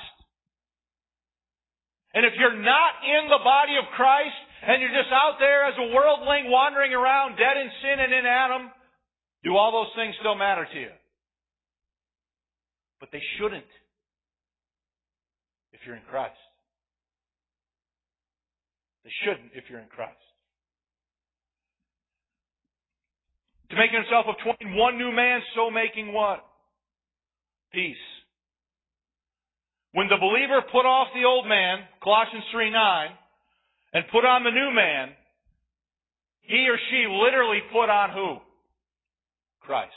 And if you're not in the body of Christ, and you're just out there as a worldling wandering around, dead in sin and in Adam, do all those things still matter to you? But they shouldn't, if you're in Christ. They shouldn't if you're in Christ. To make himself of twain one new man, so making what? Peace. When the believer put off the old man, Colossians three nine, and put on the new man, he or she literally put on who? Christ.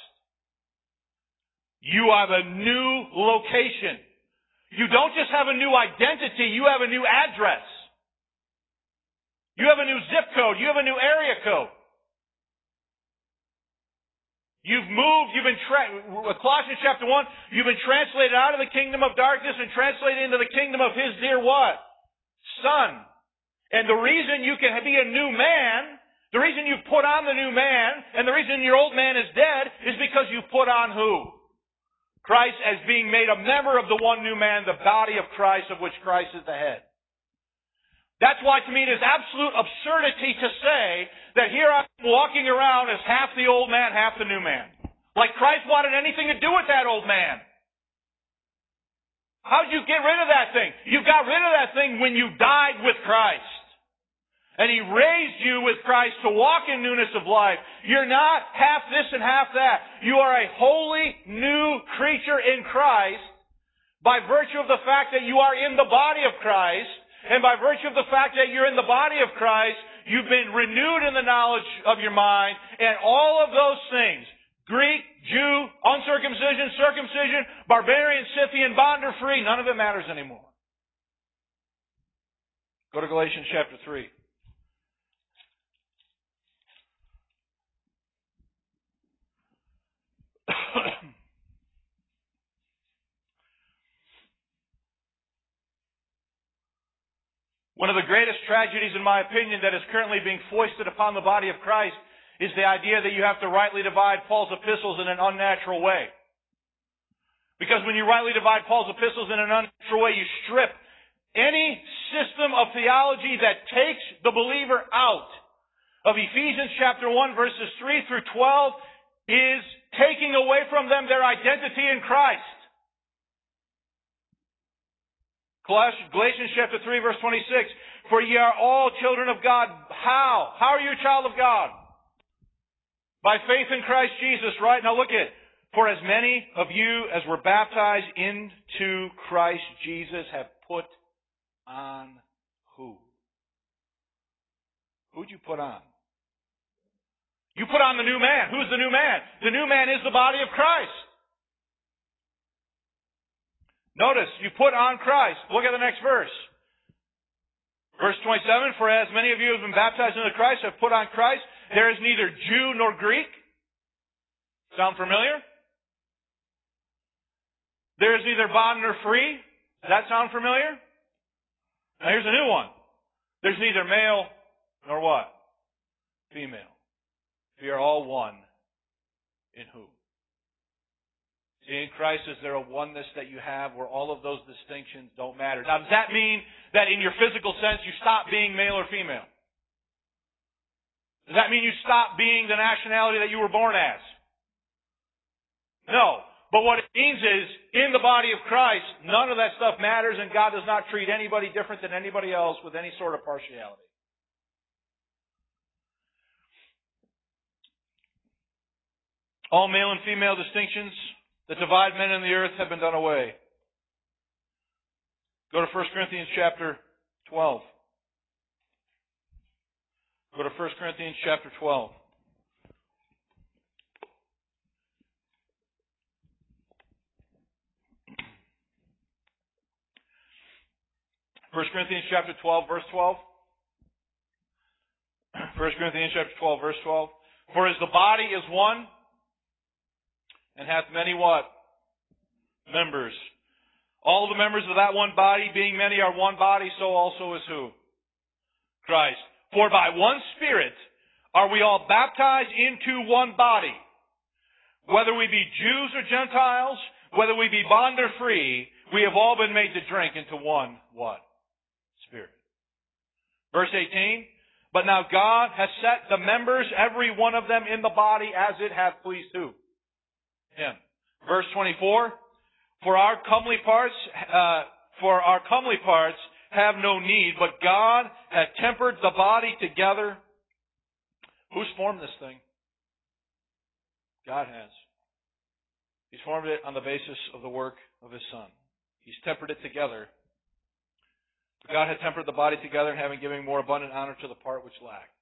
You have a new location. You don't just have a new identity, you have a new address. You have a new zip code, you have a new area code. You've moved, you've been, tra- Colossians chapter one, you've been translated out of the kingdom of darkness and translated into the kingdom of his dear what? Son. And the reason you can be a new man, the reason you've put on the new man, and the reason your old man is dead, is because you put on who? Christ, as being made a member of the one new man, the body of Christ, of which Christ is the head. That's why to me it is absolute absurdity to say that here I'm walking around as half the old man, half the new man. Like Christ wanted anything to do with that old man. How'd you get rid of that thing? You got rid of that thing when you died with Christ. And he raised you with Christ to walk in newness of life. You're not half this and half that. You are a wholly new creature in Christ by virtue of the fact that you are in the body of Christ. And by virtue of the fact that you're in the body of Christ, you've been renewed in the knowledge of your mind. And all of those things, Greek, Jew, uncircumcision, circumcision, barbarian, Scythian, bond or free, none of it matters anymore. Go to Galatians chapter three. One of the greatest tragedies, in my opinion, that is currently being foisted upon the body of Christ is the idea that you have to rightly divide Paul's epistles in an unnatural way. Because when you rightly divide Paul's epistles in an unnatural way, you strip any system of theology that takes the believer out of Ephesians chapter one, verses three through twelve, is taking away from them their identity in Christ. Galatians chapter three, verse twenty-six. For ye are all children of God. How? How are you a child of God? By faith in Christ Jesus, right? Now look at it. For as many of you as were baptized into Christ Jesus have put on who? Who'd you put on? You put on the new man. Who's the new man? The new man is the body of Christ. Notice, you put on Christ. Look at the next verse. Verse twenty-seven, for as many of you have been baptized into Christ have put on Christ, there is neither Jew nor Greek. Sound familiar? There is neither bond nor free. Does that sound familiar? Now here's a new one. There's neither male nor what? Female. We are all one in who? In Christ is there a oneness that you have where all of those distinctions don't matter. Now, does that mean that in your physical sense you stop being male or female? Does that mean you stop being the nationality that you were born as? No. But what it means is, in the body of Christ, none of that stuff matters, and God does not treat anybody different than anybody else with any sort of partiality. All male and female distinctions that divide men in the earth have been done away. Go to First Corinthians chapter twelve. Go to First Corinthians chapter twelve. First Corinthians chapter twelve, verse twelve. First Corinthians chapter twelve, verse twelve. For as the body is one, and hath many what? Members. All the members of that one body, being many, are one body, so also is who? Christ. For by one Spirit are we all baptized into one body. Whether we be Jews or Gentiles, whether we be bond or free, we have all been made to drink into one, what? Spirit. Verse eighteen. But now God has set the members, every one of them, in the body as it hath pleased who? Him. Verse twenty-four. For our comely parts, uh, for our comely parts have no need, but God hath tempered the body together. Who's formed this thing? God has. He's formed it on the basis of the work of His Son. He's tempered it together. God had tempered the body together, and having given more abundant honor to the part which lacked.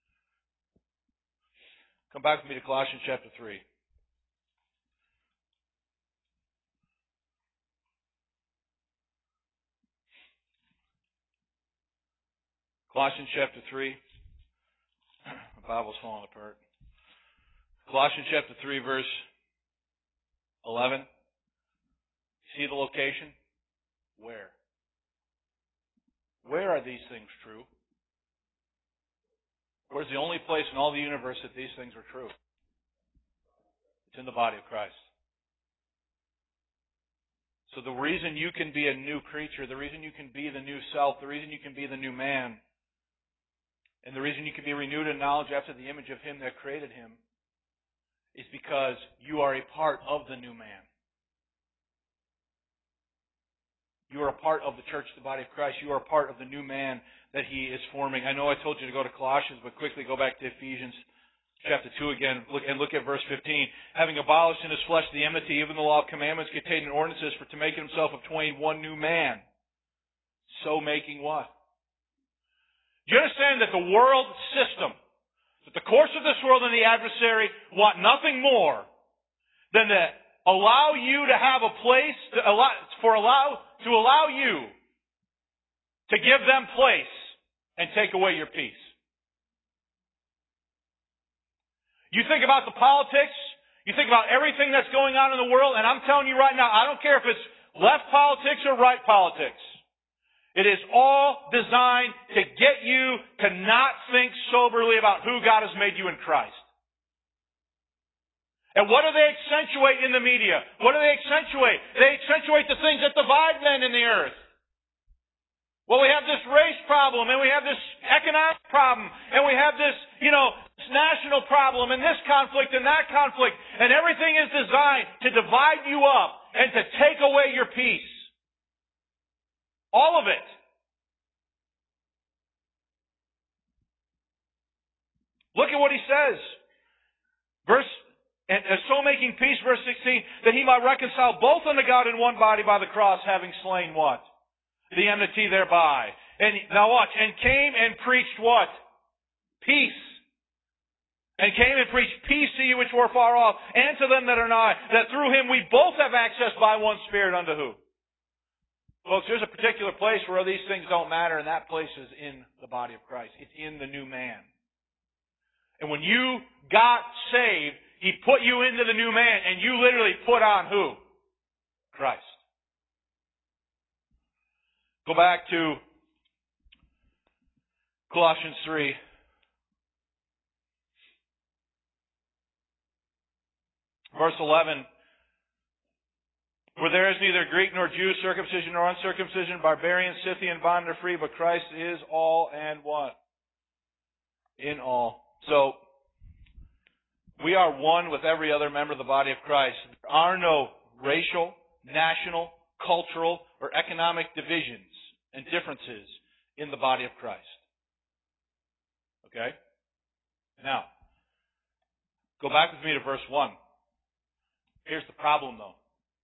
Come back with me to Colossians chapter three. Colossians chapter three. The Bible's falling apart. Colossians chapter three, verse eleven. See the location? Where? Where are these things true? Where's the only place in all the universe that these things are true? It's in the body of Christ. So the reason you can be a new creature, the reason you can be the new self, the reason you can be the new man, and the reason you can be renewed in knowledge after the image of Him that created Him, is because you are a part of the new man. You are a part of the church, the body of Christ. You are a part of the new man that He is forming. I know I told you to go to Colossians, but quickly go back to Ephesians chapter two again look, and look at verse fifteen. Having abolished in His flesh the enmity, even the law of commandments contained in ordinances, for to make Himself of twain one new man. So making what? Do you understand that the world system, that the course of this world and the adversary want nothing more than to allow you to have a place, to allow, for allow, to allow you to give them place and take away your peace. You think about the politics, you think about everything that's going on in the world, and I'm telling you right now, I don't care if it's left politics or right politics. It is all designed to get you to not think soberly about who God has made you in Christ. And what do they accentuate in the media? What do they accentuate? They accentuate the things that divide men in the earth. Well, we have this race problem, and we have this economic problem, and we have this, you know, this national problem, and this conflict, and that conflict, and everything is designed to divide you up and to take away your peace. All of it. Look at what he says. Verse, and so making peace, verse sixteen, that He might reconcile both unto God in one body by the cross, having slain what? The enmity thereby. And now watch, and came and preached what? Peace. And came and preached peace to you which were far off, and to them that are nigh, that through Him we both have access by one Spirit unto who? Folks, there's a particular place where these things don't matter, and that place is in the body of Christ. It's in the new man. And when you got saved, He put you into the new man, and you literally put on who? Christ. Go back to Colossians three. Verse eleven. For there is neither Greek nor Jew, circumcision nor uncircumcision, barbarian, Scythian, bond or free, but Christ is all and what? In all. So, we are one with every other member of the body of Christ. There are no racial, national, cultural, or economic divisions and differences in the body of Christ. Okay? Now, go back with me to verse one. Here's the problem, though.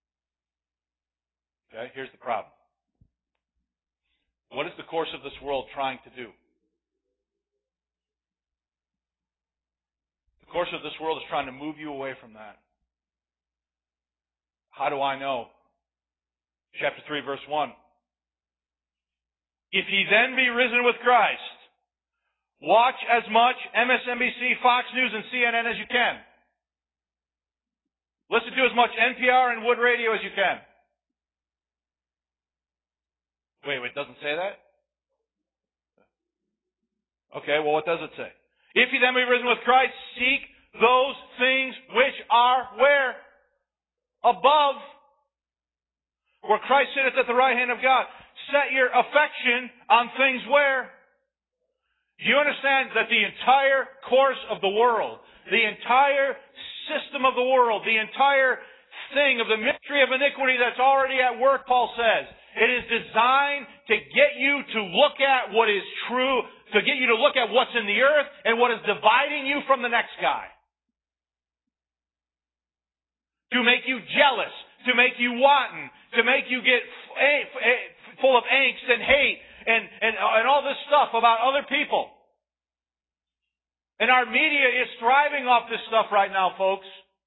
Okay? Here's the problem. What is the course of this world trying to do? The course of this world is trying to move you away from that. How do I know? Chapter three, verse one. If ye then be risen with Christ, watch as much M S N B C, Fox News, and C N N as you can. Listen to as much N P R and Wood Radio as you can. Wait, wait, it doesn't say that? Okay, well, what does it say? If ye then be risen with Christ, seek those things which are where? Above. Where Christ sitteth at the right hand of God. Set your affection on things where? Do you understand that the entire course of the world, the entire system of the world, the entire thing of the mystery of iniquity that's already at work, Paul says, it is designed to get you to look at what is true, to get you to look at what's in the earth and what is dividing you from the next guy. To make you jealous, to make you wanton, to make you get full of angst and hate and, and, and all this stuff about other people. And our media is thriving off this stuff right now, folks.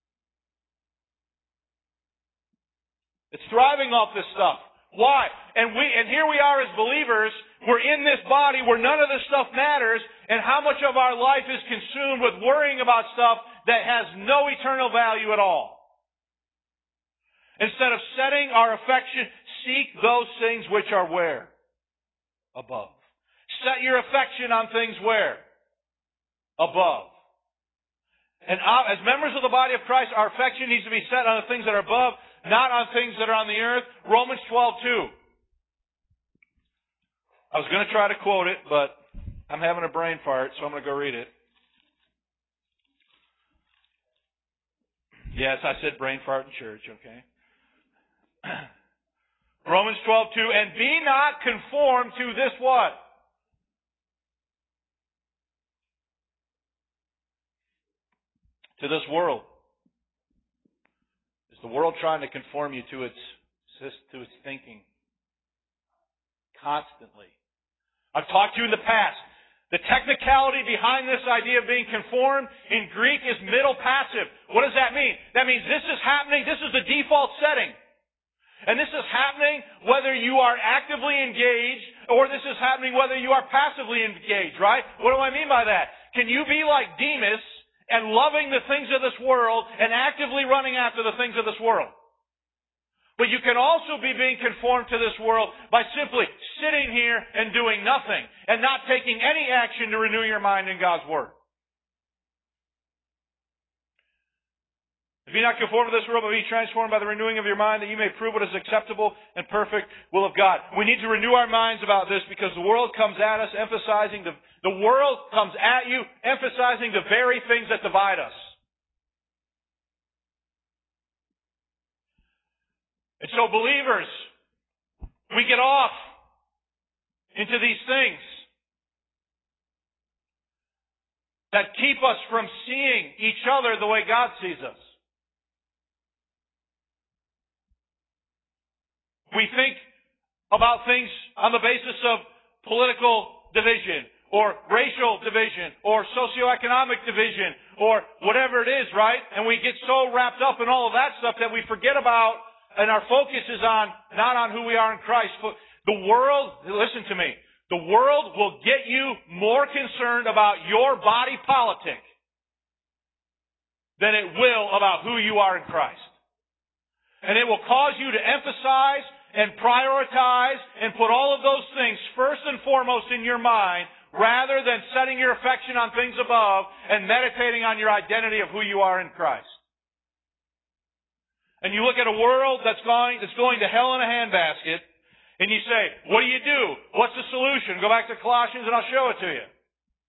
It's thriving off this stuff. Why? And we and here we are as believers, we're in this body where none of this stuff matters, and how much of our life is consumed with worrying about stuff that has no eternal value at all. Instead of setting our affection, seek those things which are where? Above. Set your affection on things where? Above. And as members of the body of Christ, our affection needs to be set on the things that are above, not on things that are on the earth. Romans twelve two. I was going to try to quote it, but I'm having a brain fart, so I'm going to go read it. Yes, I said brain fart in church, okay? Romans twelve two, and be not conformed to this what? To this world. Is the world trying to conform you to its to its thinking? Constantly. I've talked to you in the past. The technicality behind this idea of being conformed in Greek is middle passive. What does that mean? That means this is happening, this is the default setting. And this is happening whether you are actively engaged or this is happening whether you are passively engaged, right? What do I mean by that? Can you be like Demas and loving the things of this world and actively running after the things of this world? But you can also be being conformed to this world by simply sitting here and doing nothing and not taking any action to renew your mind in God's Word. If you're not conformed to this world, but be transformed by the renewing of your mind, that you may prove what is acceptable and perfect will of God. We need to renew our minds about this because the world comes at us emphasizing the, the world comes at you emphasizing the very things that divide us. And so believers, we get off into these things that keep us from seeing each other the way God sees us. We think about things on the basis of political division or racial division or socioeconomic division or whatever it is, right? And we get so wrapped up in all of that stuff that we forget about, and our focus is on not on who we are in Christ. The world, listen to me, the world will get you more concerned about your body politic than it will about who you are in Christ. And it will cause you to emphasize and prioritize and put all of those things first and foremost in your mind rather than setting your affection on things above and meditating on your identity of who you are in Christ. and you look at a world that's going, that's going to hell in a handbasket, and you say, what do you do? What's the solution? Go back to Colossians and I'll show it to you.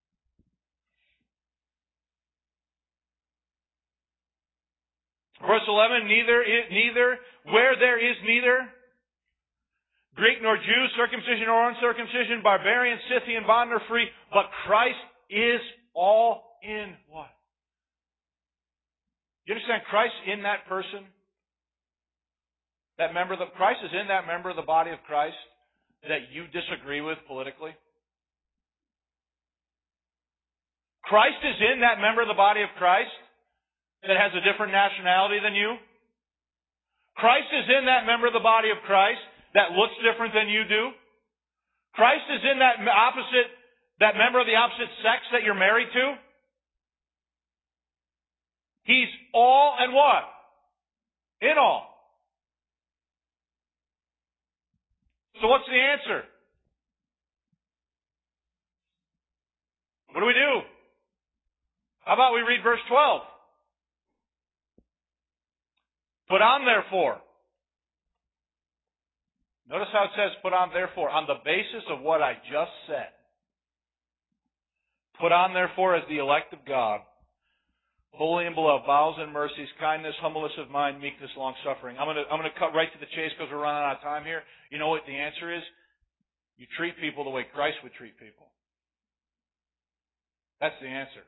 Verse eleven, neither, neither, where there is neither Greek nor Jew, circumcision or uncircumcision, barbarian, Scythian, bond or free, but Christ is all in what? You understand? Christ in that person, that member of the, Christ is in that member of the body of Christ that you disagree with politically. Christ is in that member of the body of Christ that has a different nationality than you. Christ is in that member of the body of Christ that looks different than you do. Christ is in that opposite, that member of the opposite sex that you're married to. He's all and what? In all. So what's the answer? What do we do? How about we read verse twelve? Put on therefore. Notice how it says, put on therefore, on the basis of what I just said. Put on therefore as the elect of God, holy and beloved, bowels and mercies, kindness, humbleness of mind, meekness, long-suffering. I'm going to, I'm going to cut right to the chase because we're running out of time here. You know what the answer is? You treat people the way Christ would treat people. That's the answer.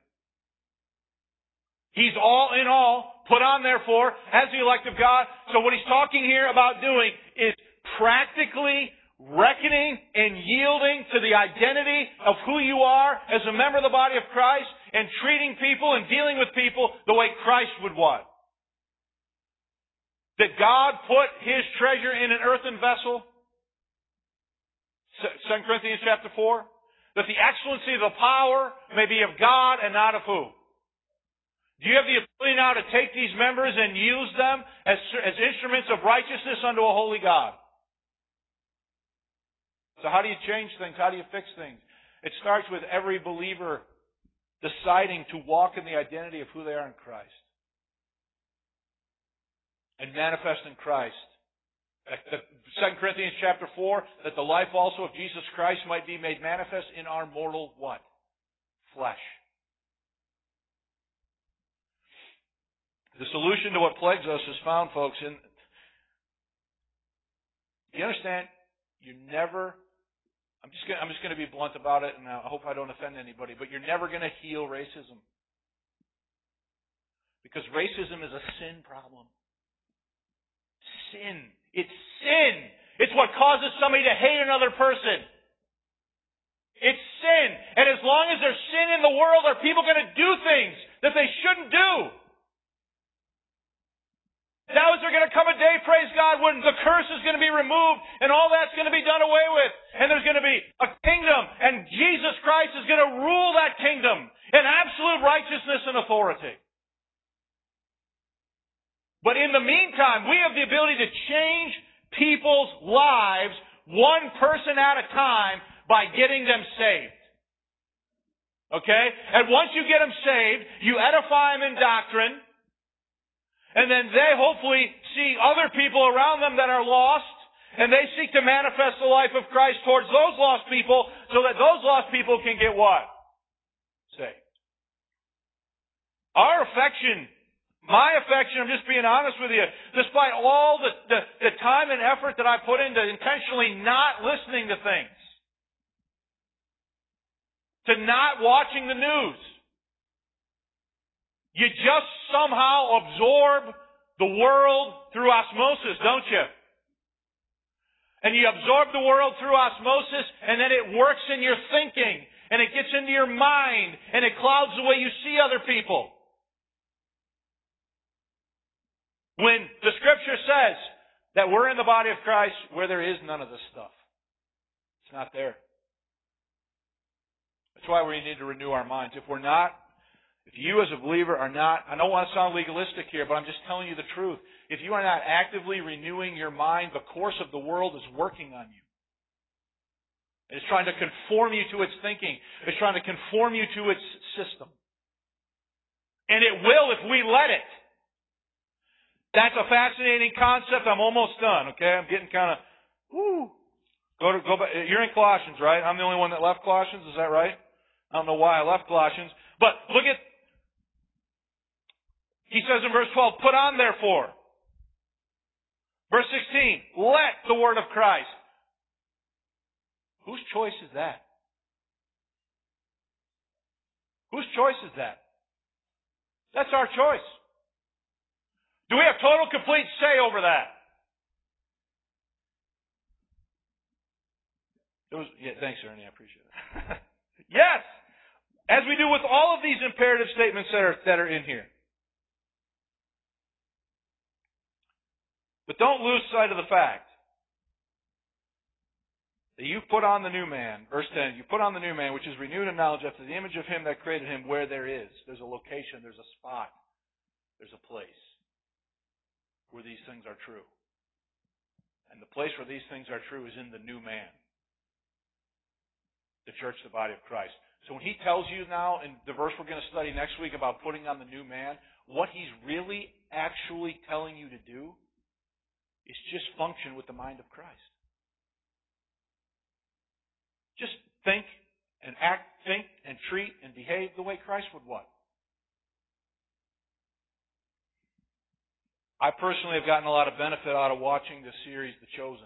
He's all in all, put on therefore as the elect of God. So what he's talking here about doing is practically reckoning and yielding to the identity of who you are as a member of the body of Christ and treating people and dealing with people the way Christ would want. That God put His treasure in an earthen vessel. Second Corinthians chapter four. That the excellency of the power may be of God and not of who? Do you have the ability now to take these members and use them as, as instruments of righteousness unto a holy God? So how do you change things? How do you fix things? It starts with every believer deciding to walk in the identity of who they are in Christ. And manifest in Christ. Second Corinthians chapter four, that the life also of Jesus Christ might be made manifest in our mortal what? Flesh. The solution to what plagues us is found, folks, in... You understand? You never... I'm just gonna, I'm just going to be blunt about it, and I hope I don't offend anybody, but you're never going to heal racism. Because racism is a sin problem. Sin. It's sin. It's what causes somebody to hate another person. It's sin. And as long as there's sin in the world, are people going to do things that they shouldn't do? Now is there going to come a day, praise God, when the curse is going to be removed and all that's going to be done away with. And there's going to be a kingdom and Jesus Christ is going to rule that kingdom in absolute righteousness and authority. But in the meantime, we have the ability to change people's lives one person at a time by getting them saved. Okay? And once you get them saved, you edify them in doctrine. And then they hopefully see other people around them that are lost, and they seek to manifest the life of Christ towards those lost people, so that those lost people can get what? Saved. Our affection, my affection, I'm just being honest with you, despite all the, the, the time and effort that I put into intentionally not listening to things, to not watching the news, you just somehow absorb the world through osmosis, don't you? And you absorb the world through osmosis, and then it works in your thinking, and it gets into your mind, and it clouds the way you see other people. When the Scripture says that we're in the body of Christ where there is none of this stuff. It's not there. That's why we need to renew our minds. If we're not, If you as a believer are not, I don't want to sound legalistic here, but I'm just telling you the truth. If you are not actively renewing your mind, the course of the world is working on you. It's trying to conform you to its thinking. It's trying to conform you to its system. And it will if we let it. That's a fascinating concept. I'm almost done, okay? I'm getting kind of, whoo. Go to, go back. You're in Colossians, right? I'm the only one that left Colossians, is that right? I don't know why I left Colossians. But look at, he says in verse twelve, put on therefore. Verse sixteen, let the word of Christ. Whose choice is that? Whose choice is that? That's our choice. Do we have total, complete say over that? It was, yeah, thanks, Ernie. I appreciate it. Yes! As we do with all of these imperative statements that are, that are in here. But don't lose sight of the fact that you put on the new man. Verse ten, you put on the new man, which is renewed in knowledge after the image of him that created him, where there is. There's a location, there's a spot, there's a place where these things are true. And the place where these things are true is in the new man. The church, the body of Christ. So when he tells you now, in the verse we're going to study next week about putting on the new man, what he's really actually telling you to do is just function with the mind of Christ. Just think and act, think and treat and behave the way Christ would what? I personally have gotten a lot of benefit out of watching the series The Chosen.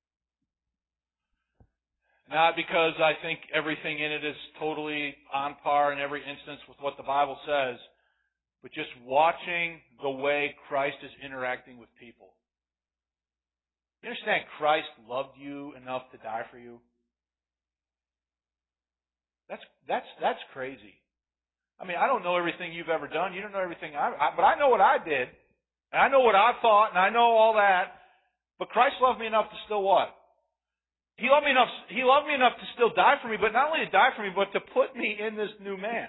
Not because I think everything in it is totally on par in every instance with what the Bible says, but just watching the way Christ is interacting with people. You understand Christ loved you enough to die for you? That's that's that's crazy. I mean, I don't know everything you've ever done. You don't know everything I, I but I know what I did. And I know what I thought, and I know all that. But Christ loved me enough to still what? He loved me enough, he loved me enough to still die for me, but not only to die for me, but to put me in this new man.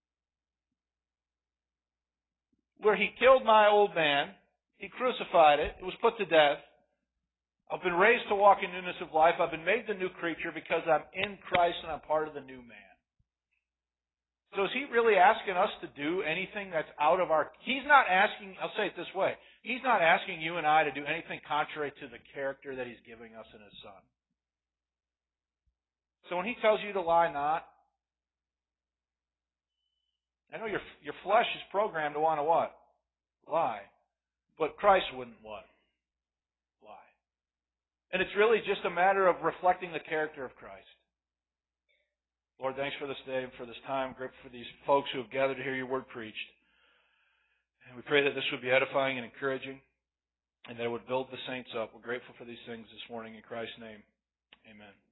Where he killed my old man, he crucified it, it was put to death. I've been raised to walk in newness of life. I've been made the new creature because I'm in Christ and I'm part of the new man. So is he really asking us to do anything that's out of our... He's not asking... I'll say it this way. He's not asking you and I to do anything contrary to the character that he's giving us in his Son. So when he tells you to lie not, I know your your flesh is programmed to want to what? Lie. But Christ wouldn't what? Lie. And it's really just a matter of reflecting the character of Christ. Lord, thanks for this day and for this time. Grateful for these folks who have gathered to hear your word preached. And we pray that this would be edifying and encouraging and that it would build the saints up. We're grateful for these things this morning in Christ's name. Amen.